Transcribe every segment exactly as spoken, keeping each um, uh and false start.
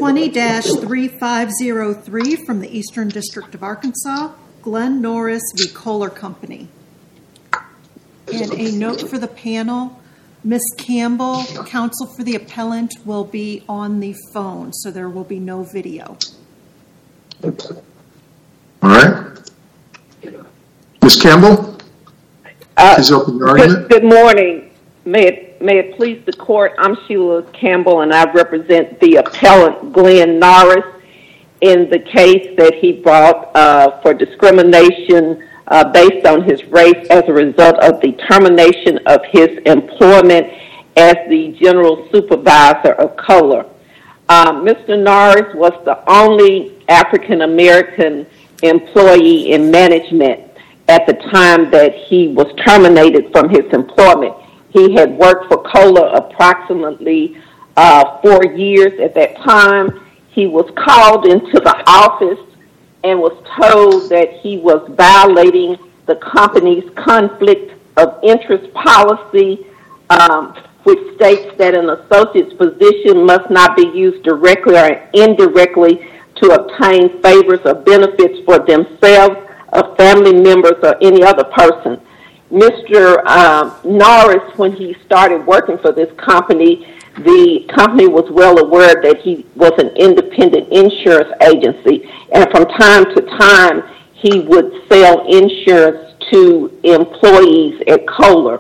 twenty dash three five zero three from the Eastern District of Arkansas, Glenn Norris v. Kohler Company. And a note for the panel, Miz Campbell, counsel for the appellant, will be on the phone, so there will be no video. All right. Miz Campbell, uh, please open your argument. Good, good morning. May it, may it please the court, I'm Sheila Campbell, and I represent the appellant, Glenn Norris, in the case that he brought uh, for discrimination uh, based on his race as a result of the termination of his employment as the general supervisor of Kohler. Uh, Mister Norris was the only African-American employee in management at the time that he was terminated from his employment. He had worked for Kohler approximately uh, four years at that time. He was called into the office and was told that he was violating the company's conflict of interest policy, um, which states that an associate's position must not be used directly or indirectly to obtain favors or benefits for themselves, or family members, or any other person. Mister Um, Norris, when he started working for this company, the company was well aware that he was an independent insurance agency, and from time to time, he would sell insurance to employees at Kohler.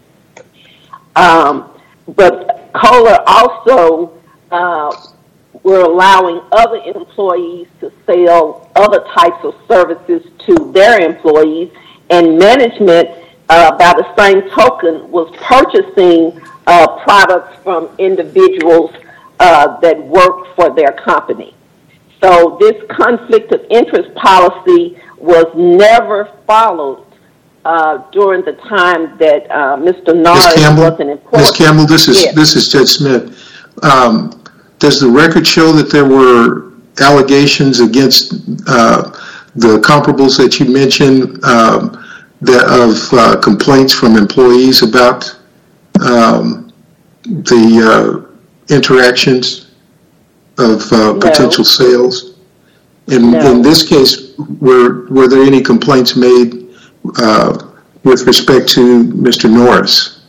Um, but Kohler also uh, were allowing other employees to sell other types of services to their employees, and management, uh, by the same token, was purchasing uh, products from individuals uh, that worked for their company. So this conflict of interest policy was never followed uh, during the time that uh, Mister Norris was an employee. Miz Campbell, this is yes. this is Judge Smith. Um, does the record show that there were allegations against uh, the comparables that you mentioned, um, that of uh, complaints from employees about um, the uh, interactions of uh, no. potential sales? In, no. in this case, were were there any complaints made uh, with respect to Mister Norris?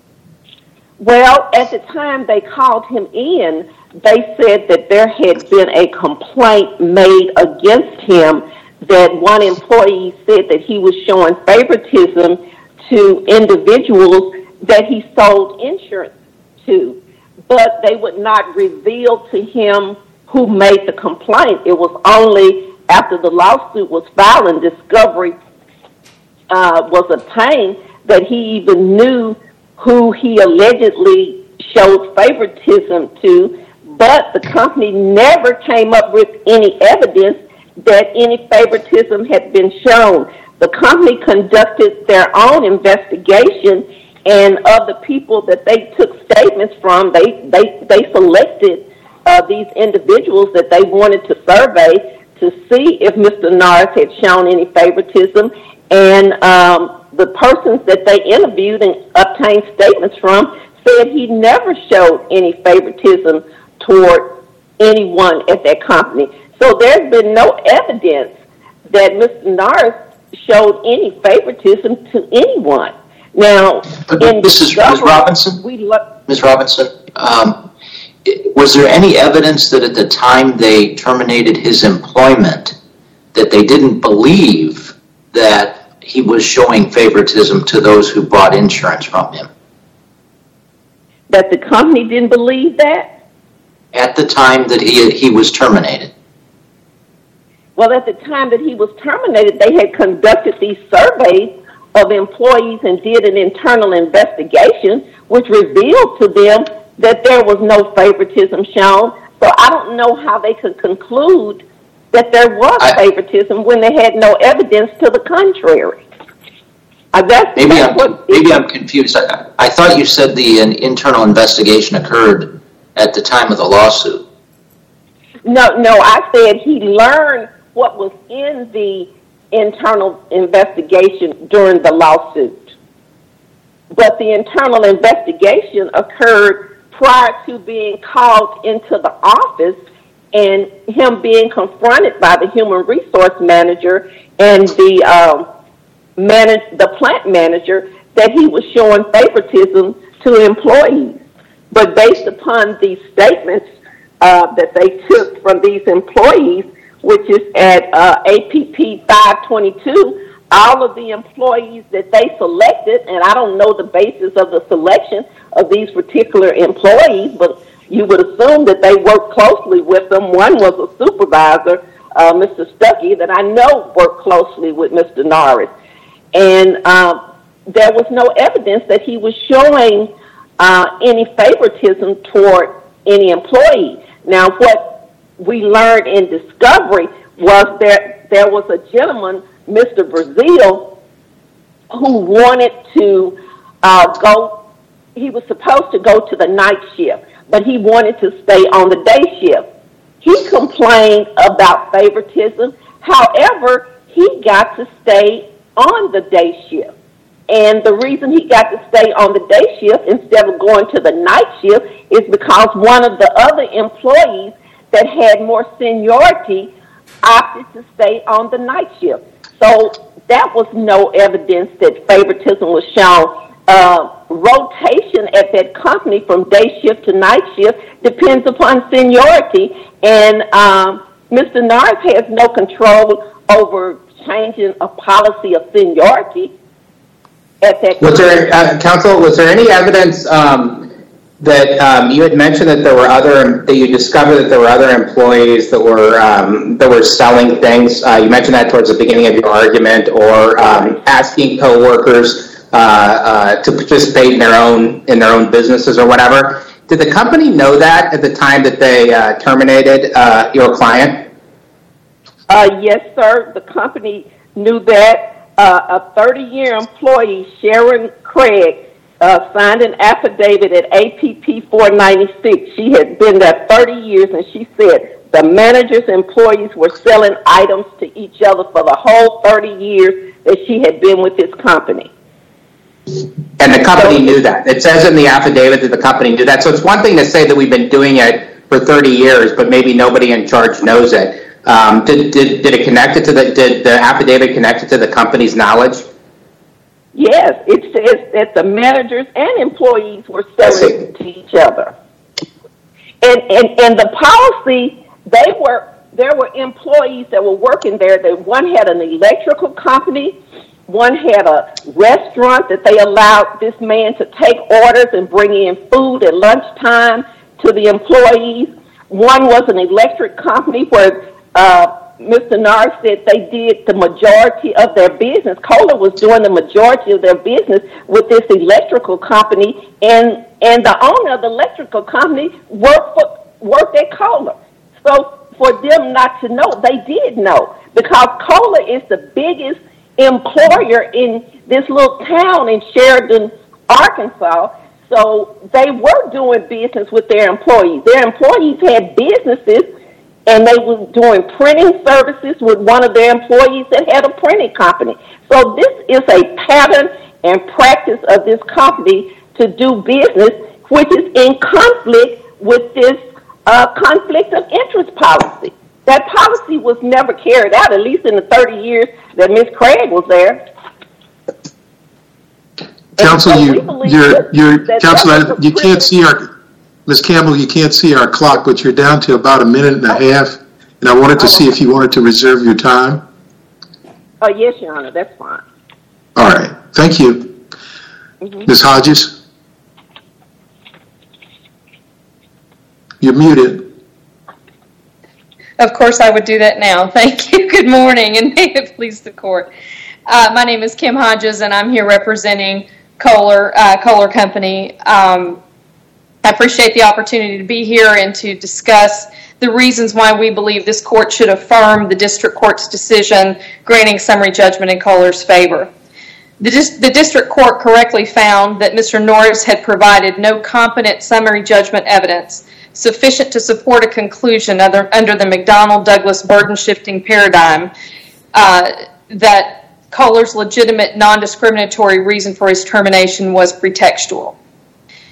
Well, at the time they called him in, they said that there had been a complaint made against him, that one employee said that he was showing favoritism to individuals that he sold insurance to, but they would not reveal to him who made the complaint. It was only after the lawsuit was filed and discovery uh, was obtained that he even knew who he allegedly showed favoritism to, but the company never came up with any evidence that any favoritism had been shown. The company conducted their own investigation, and of the people that they took statements from, they, they, they selected uh, these individuals that they wanted to survey to see if Mister Norris had shown any favoritism, and um, the persons that they interviewed and obtained statements from said he never showed any favoritism toward anyone at that company. So there's been no evidence that Mister Norris showed any favoritism to anyone. Now, in Missus Miz Robinson, we lo- Miz Robinson, um, was there any evidence that at the time they terminated his employment that they didn't believe that he was showing favoritism to those who bought insurance from him? That the company didn't believe that? At the time that he he was terminated? Well, at the time that he was terminated, they had conducted these surveys of employees and did an internal investigation, which revealed to them that there was no favoritism shown. So I don't know how they could conclude that there was I, favoritism when they had no evidence to the contrary. I guess maybe I'm, maybe I'm confused. I, I thought you said the an internal investigation occurred at the time of the lawsuit. No, no, I said he learned what was in the internal investigation during the lawsuit. But the internal investigation occurred prior to being called into the office and him being confronted by the human resource manager and the um, manage, the plant manager that he was showing favoritism to employees. But based upon these statements uh, that they took from these employees, which is at uh, A P P five twenty-two, all of the employees that they selected, and I don't know the basis of the selection of these particular employees, but you would assume that they worked closely with them. One was a supervisor, uh, Mister Stuckey, that I know worked closely with Mister Norris. And um, there was no evidence that he was showing uh, any favoritism toward any employee. Now, what we learned in discovery was that there was a gentleman, Mister Brazil, who wanted to uh, go, he was supposed to go to the night shift, but he wanted to stay on the day shift. He complained about favoritism. However, he got to stay on the day shift. And the reason he got to stay on the day shift instead of going to the night shift is because one of the other employees that had more seniority opted to stay on the night shift. So that was no evidence that favoritism was shown. Uh, rotation at that company from day shift to night shift depends upon seniority, and um, Mister Norris has no control over changing a policy of seniority at that was there, uh, Counsel, was there any evidence um, that um, you had mentioned that there were other, that you discovered that there were other employees that were um, that were selling things? Uh, you mentioned that towards the beginning of your argument, or um, asking coworkers uh, uh, to participate in their own in their own businesses or whatever. Did the company know that at the time that they uh, terminated uh, your client? Uh, yes, sir. The company knew that. Uh, a thirty-year employee, Sharon Craig, uh, signed an affidavit at A P P four ninety-six. She had been there thirty years, and she said the manager's employees were selling items to each other for the whole thirty years that she had been with this company. And the company so, knew that. It says in the affidavit that the company knew that. So it's one thing to say that we've been doing it for thirty years, but maybe nobody in charge knows it. Um, did, did did it connect it to the did the affidavit connect it to the company's knowledge? Yes, it says that the managers and employees were selling to each other. And and and the policy, they were there were employees that were working there. That one had an electrical company, one had a restaurant that they allowed this man to take orders and bring in food at lunchtime to the employees. One was an electric company where Uh, Mister Norris said they did the majority of their business. Kohler was doing the majority of their business with this electrical company, and and the owner of the electrical company worked for, worked at Kohler. So for them not to know, they did know, because Kohler is the biggest employer in this little town in Sheridan, Arkansas. So they were doing business with their employees. Their employees had businesses, and they were doing printing services with one of their employees that had a printing company. So this is a pattern and practice of this company to do business, which is in conflict with this uh, conflict of interest policy. That policy was never carried out, at least in the thirty years that Miz Craig was there. Counsel, so you, you're, you're, Counsel, you can't see our, Miz Campbell, you can't see our clock, but you're down to about a minute and a half, and I wanted to see if you wanted to reserve your time. Oh, yes, Your Honor, that's fine. All right, thank you. Mm-hmm. Miz Hodges? You're muted. Of course, I would do that now. Thank you. Good morning, and may it please the court. Uh, my name is Kim Hodges, and I'm here representing Kohler, uh, Kohler Company. Um, I appreciate the opportunity to be here and to discuss the reasons why we believe this court should affirm the district court's decision granting summary judgment in Kohler's favor. The, dis- the district court correctly found that Mister Norris had provided no competent summary judgment evidence sufficient to support a conclusion under, under the McDonnell-Douglas burden-shifting paradigm uh, that Kohler's legitimate non-discriminatory reason for his termination was pretextual.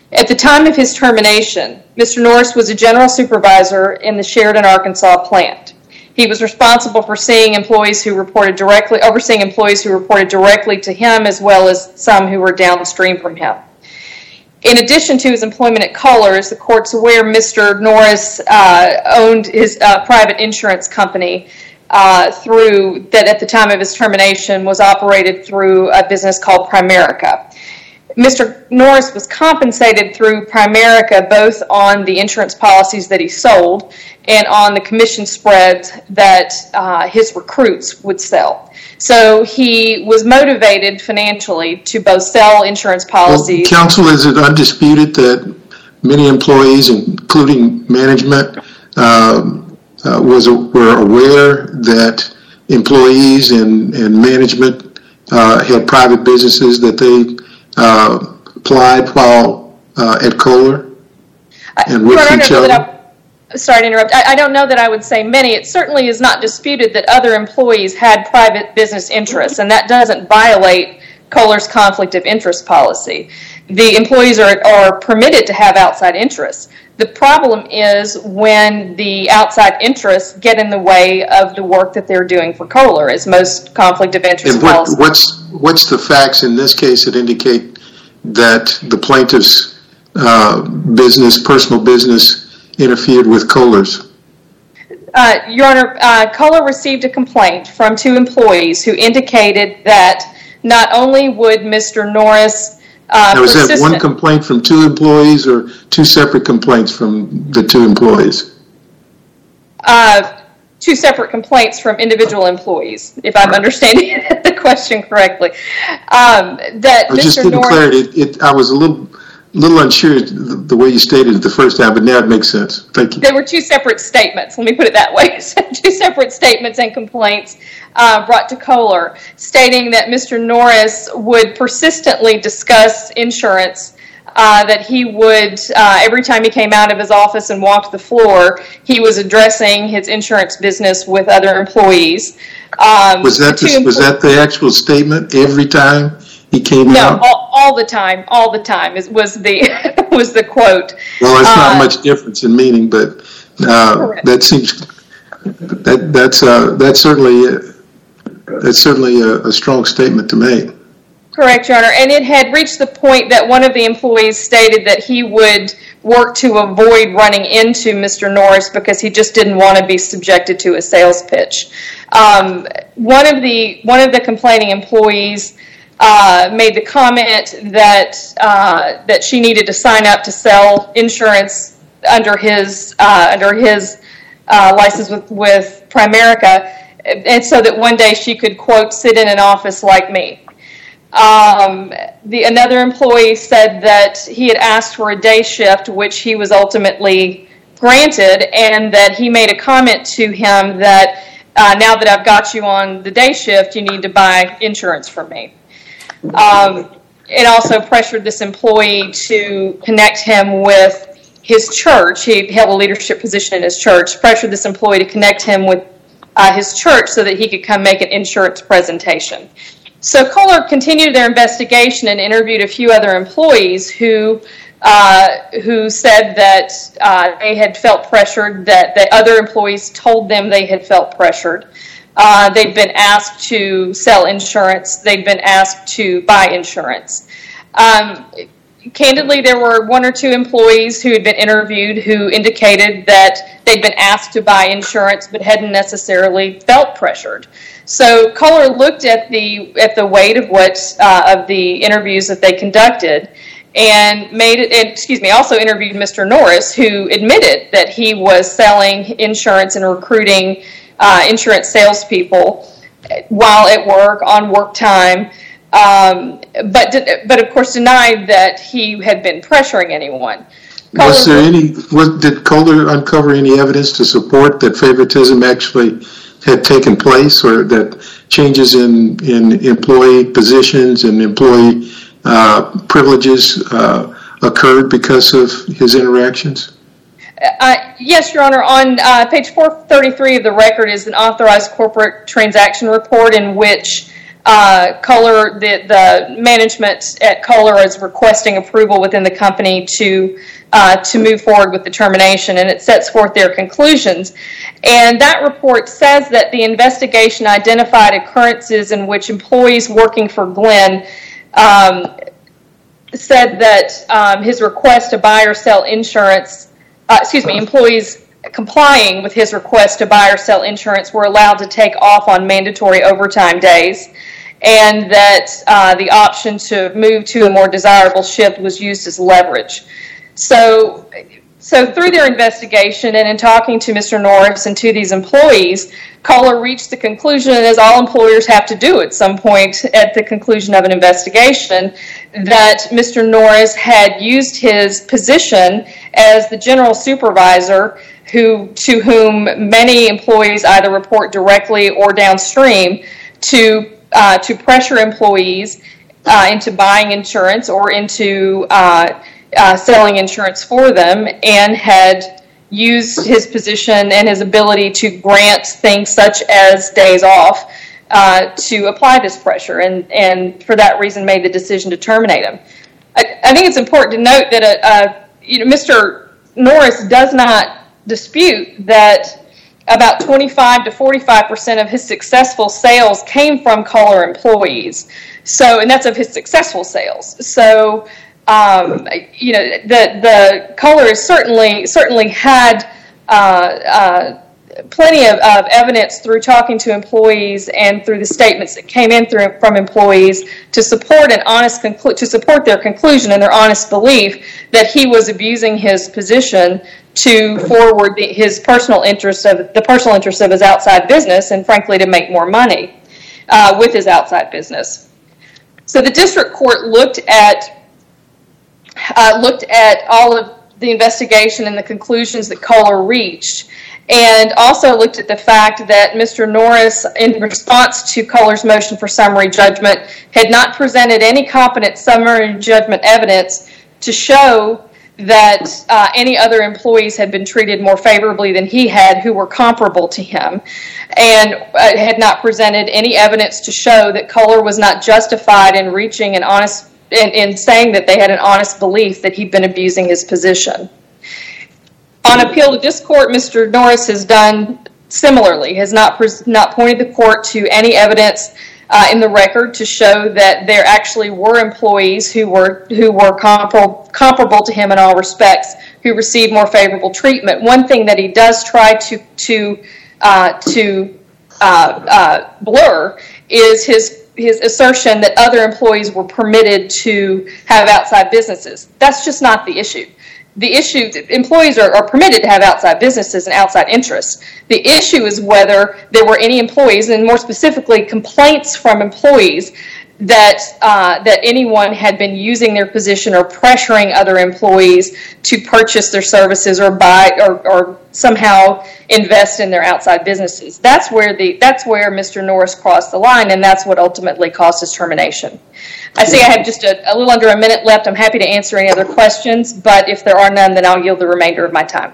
At the time of his termination, Mister Norris was a general supervisor in the Sheridan, Arkansas plant. He was responsible for seeing employees who reported directly, overseeing employees who reported directly to him, as well as some who were downstream from him. In addition to his employment at Kohler, as the court's aware, Mister Norris uh, owned his uh, private insurance company uh, through that at the time of his termination was operated through a business called Primerica. Mister Norris was compensated through Primerica both on the insurance policies that he sold and on the commission spreads that uh, his recruits would sell. So he was motivated financially to both sell insurance policies. Well, counsel, is it undisputed that many employees, including management, um, uh, was were aware that employees and, and management uh, had private businesses that they uh, applied while uh, at Kohler and with each other? Sorry to interrupt. I, I don't know that I would say many. It certainly is not disputed that other employees had private business interests, and that doesn't violate Kohler's conflict of interest policy. The employees are, are permitted to have outside interests. The problem is when the outside interests get in the way of the work that they're doing for Kohler, as most conflict of interest and what, policies. What's, what's the facts in this case that indicate that the plaintiff's uh, business, personal business, interfered with Kohler's? Uh, Your Honor, uh, Kohler received a complaint from two employees who indicated that not only would Mister Norris uh, now, is that one complaint from two employees or two separate complaints from the two employees? Uh, two separate complaints from individual employees, if I'm understanding the question correctly. Um, that I was just getting clarity. It, it, I was a little... little unsure the way you stated it the first time, but now it makes sense. Thank you. There were two separate statements. Let me put it that way. Two separate statements and complaints uh, brought to Kohler stating that Mister Norris would persistently discuss insurance, uh, that he would, uh, every time he came out of his office and walked the floor, he was addressing his insurance business with other employees. Um, was that the, was that the actual statement every time he came no, out? No, all, all the time, all the time is, was the was the quote. Well, it's not uh, much difference in meaning, but uh, that seems that that's uh, that's certainly uh, that's certainly a, a strong statement to make. Correct, Your Honor, and it had reached the point that one of the employees stated that he would work to avoid running into Mister Norris because he just didn't want to be subjected to a sales pitch. Um, one of the one of the complaining employees Uh, made the comment that uh, that she needed to sign up to sell insurance under his uh, under his uh, license with, with Primerica, and so that one day she could, quote, sit in an office like me. Um, the another employee said that he had asked for a day shift, which he was ultimately granted, and that he made a comment to him that uh, now that I've got you on the day shift, you need to buy insurance from me. Um, it also pressured this employee to connect him with his church. He held a leadership position in his church. Pressured this employee to connect him with uh, his church so that he could come make an insurance presentation. So Kohler continued their investigation and interviewed a few other employees who uh, who said that uh, they had felt pressured, that the other employees told them they had felt pressured. Uh, they've been asked to sell insurance. They've been asked to buy insurance. Um, candidly, there were one or two employees who had been interviewed who indicated that they'd been asked to buy insurance but hadn't necessarily felt pressured. So Kohler looked at the at the weight of what uh, of the interviews that they conducted and made it. And, excuse me. Also interviewed Mister Norris, who admitted that he was selling insurance and recruiting Uh, insurance salespeople while at work, on work time, um, but but of course denied that he had been pressuring anyone. Kohler was there any? Was, did Kohler uncover any evidence to support that favoritism actually had taken place, or that changes in in employee positions and employee uh, privileges uh, occurred because of his interactions? Uh, yes, Your Honor. On uh, page four thirty-three of the record is an authorized corporate transaction report in which uh, Kohler, the, the management at Kohler is requesting approval within the company to uh, to move forward with the termination, and it sets forth their conclusions. And that report says that the investigation identified occurrences in which employees working for Glenn um, said that um, his request to buy or sell insurance, uh, excuse me, employees complying with his request to buy or sell insurance were allowed to take off on mandatory overtime days, and that uh, the option to move to a more desirable shift was used as leverage. So, so through their investigation and in talking to Mister Norris and to these employees, Kohler reached the conclusion, as all employers have to do at some point at the conclusion of an investigation, that Mister Norris had used his position as the general supervisor who, to whom many employees either report directly or downstream, to uh, to pressure employees uh, into buying insurance or into uh, uh, selling insurance for them, and had used his position and his ability to grant things such as days off uh, to apply this pressure, and, and for that reason made the decision to terminate him. I, I think it's important to note that uh, uh, you know, Mister Norris does not dispute that about twenty-five to forty-five percent of his successful sales came from Kohler employees. So, and that's of his successful sales. So, um, you know, the the Kohler has certainly certainly had uh, uh, plenty of, of evidence through talking to employees and through the statements that came in through from employees to support an honest conclu- to support their conclusion and their honest belief that he was abusing his position to forward the, his personal interest of the personal interest of his outside business, and frankly to make more money uh, with his outside business. So the district court looked at uh, looked at all of the investigation and the conclusions that Kohler reached, and also looked at the fact that Mister Norris, in response to Kohler's motion for summary judgment, had not presented any competent summary judgment evidence to show that uh, any other employees had been treated more favorably than he had who were comparable to him, and uh, had not presented any evidence to show that Kohler was not justified in reaching an honest, in, in saying that they had an honest belief that he'd been abusing his position. On appeal to this court, Mister Norris has done similarly, has not, pres- not pointed the court to any evidence Uh, in the record to show that there actually were employees who were who were comparable comparable to him in all respects, who received more favorable treatment. One thing that he does try to to uh, to uh, uh, blur is his his assertion that other employees were permitted to have outside businesses. That's just not the issue. The issue, employees are, are permitted to have outside businesses and outside interests. The issue is whether there were any employees, and more specifically complaints from employees, that uh, that anyone had been using their position or pressuring other employees to purchase their services or buy or, or somehow invest in their outside businesses. That's where the that's where Mister Norris crossed the line, and that's what ultimately caused his termination. I see I have just a, a little under a minute left. I'm happy to answer any other questions, but if there are none, then I'll yield the remainder of my time.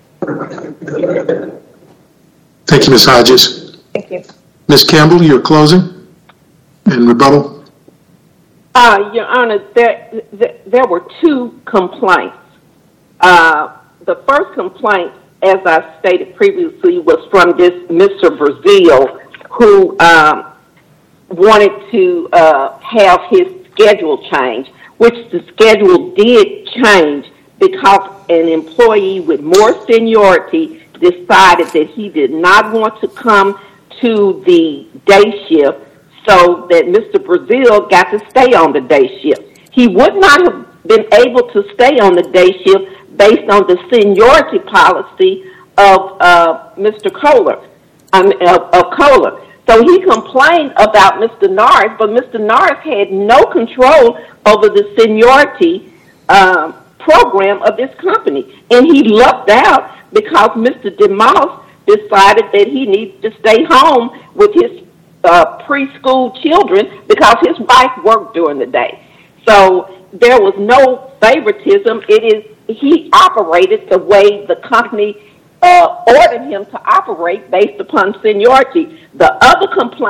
Thank you, Miz Hodges. Thank you. Miz Campbell, your closing and rebuttal. Uh, Your Honor, there, there, there were two complaints. Uh, the first complaint, as I stated previously, was from this Mister Brazil, who um, wanted to uh, have his schedule changed, which the schedule did change because an employee with more seniority decided that he did not want to come to the day shift, so that Mister Brazil got to stay on the day shift. He would not have been able to stay on the day shift based on the seniority policy of uh, Mister Kohler, um, of, of Kohler. So he complained about Mister Norris, but Mister Norris had no control over the seniority um, program of this company, and he lucked out because Mister DeMoss decided that he needed to stay home with his Uh, preschool children because his wife worked during the day. So there was no favoritism. It is he operated the way the company uh, ordered him to operate based upon seniority. The other complaint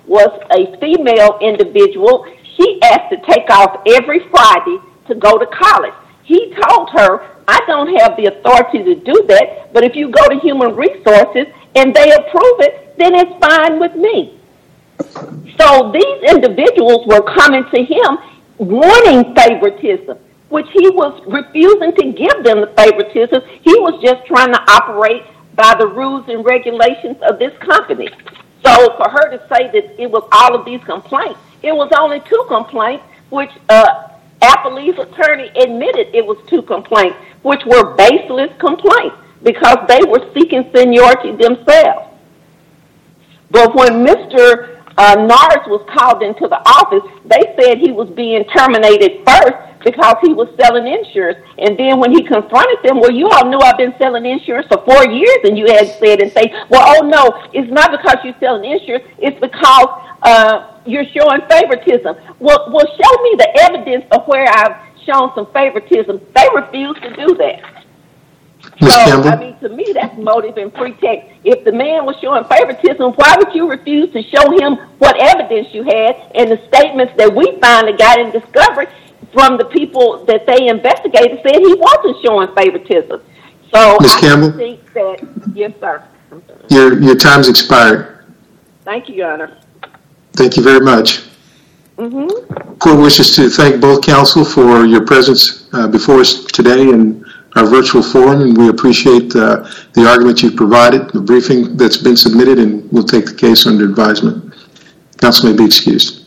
was a female individual. She asked to take off every Friday to go to college. He told her, I don't have the authority to do that, but if you go to Human Resources and they approve it, then it's fine with me. So these individuals were coming to him wanting favoritism, which he was refusing to give them the favoritism. He was just trying to operate by the rules and regulations of this company. So for her to say that it was all of these complaints, it was only two complaints, which uh, Applebee's attorney admitted it was two complaints, which were baseless complaints because they were seeking seniority themselves. But when Mister Uh, Norris was called into the office, they said he was being terminated first because he was selling insurance. And then when he confronted them, well, you all knew I've been selling insurance for four years, and you had said and say, well, oh, no, it's not because you're selling insurance, it's because uh, you're showing favoritism. Well, well, show me the evidence of where I've shown some favoritism. They refused to do that. Miz So, Campbell? I mean, to me, that's motive and pretext. If the man was showing favoritism, why would you refuse to show him what evidence you had and the statements that we finally got in discovery from the people that they investigated said he wasn't showing favoritism? So Miz I Campbell? think that, yes, sir. Your, your time's expired. Thank you, Your Honor. Thank you very much. Mm-hmm. Court wishes to thank both counsel for your presence uh, before us today and our virtual forum, and we appreciate uh, the argument you've provided, the briefing that's been submitted, and we'll take the case under advisement. Counsel may be excused.